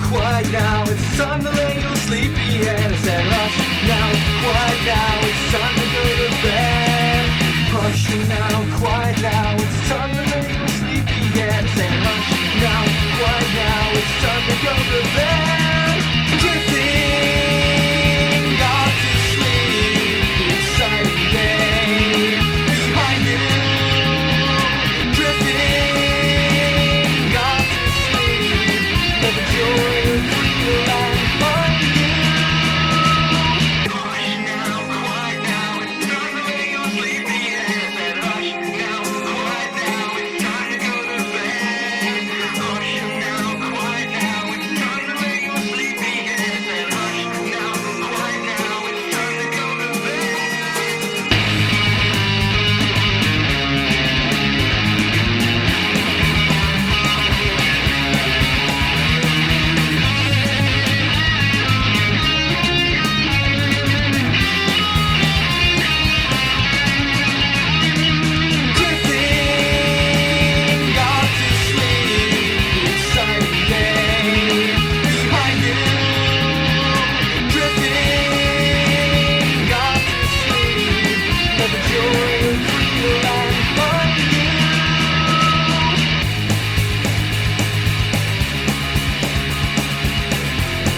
quiet now, it's time to lay your sleepy head. I said hush now, quiet now, it's time to go to bed. Hush now, quiet now, it's time to lay your sleepy head. I said hush now, quiet now, it's time to go to bed. Drifting off to sleep, exciting day behind you. Drifting off to sleep, let the joy of freedom find you. Hush now, quiet now, it's time to lay your sleepy head. And hush now, quiet now, it's time to go to bed. Hush now, quiet now, it's time to lay your sleepy head. And hush now, quiet now, it's time to go to bed. Drifting off to sleep, exciting day behind you. Drifting off to sleep, let the joy of freedom find you.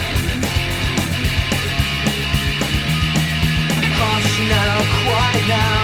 Hush now, quiet now,